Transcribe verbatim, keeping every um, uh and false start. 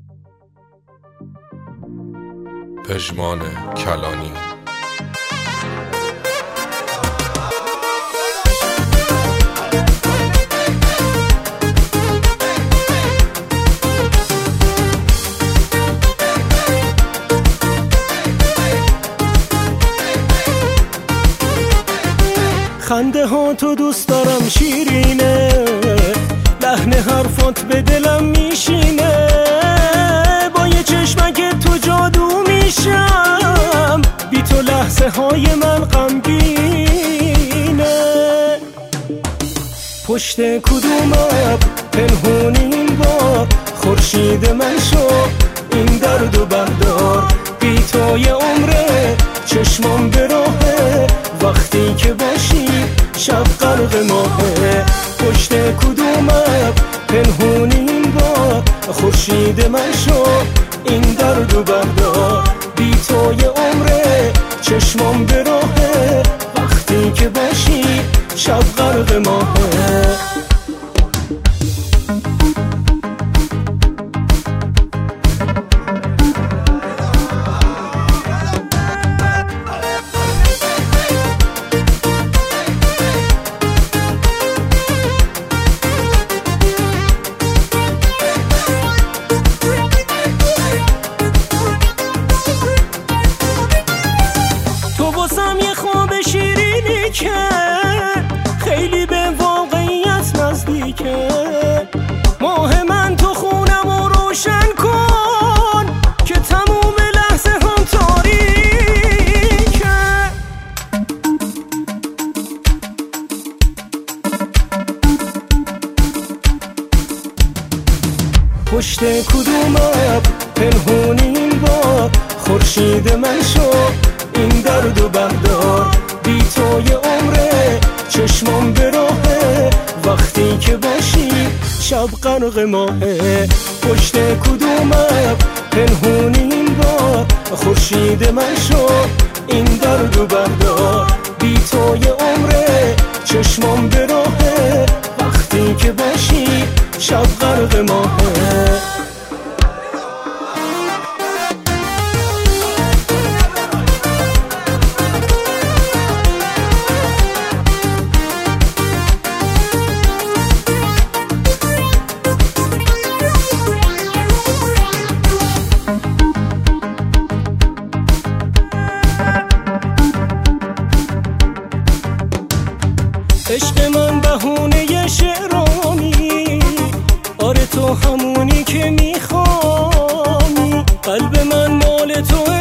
پژمان کلانی. خنده ها تو دوست دارم شیرینه، لحن حرفات به دلم میشینه، با یه چشمک تو جادو میشم، بی تو لحظه های من غمگینه. پشت کدوم اب پنهون این بار، خورشید من شو این درد و بردار، بی تو یه عمره چشمام به راهه، وقتی که باشی شب غرق ماهه. پشت کدوم اب پنهون این بار، خورشید من شو این درد و بردار، بی تو یه عمره چشمام به راهه، وقتی که باشی شب غرق ماهه. یه خواب شیرینی که خیلی به واقعیت نزدیکه، ماه من تو خونم و روشن کن که تموم لحظه هم تاریکه. پشت کدوم اب پنهون این بار، خورشید من شو این درد و بردار، بی تو یه عمره چشمام به راهه، وقتی که باشی شب غرق ماهه. پشت کدوم اب پنهون این بار، خورشید من شو این درد و بردار، بی تو یه عمره چشمام به راهه، وقتی که باشی شب غرق ماهه. عشق من بهونه شعرانی، آره تو همونی که میخوانی، قلب من مال تو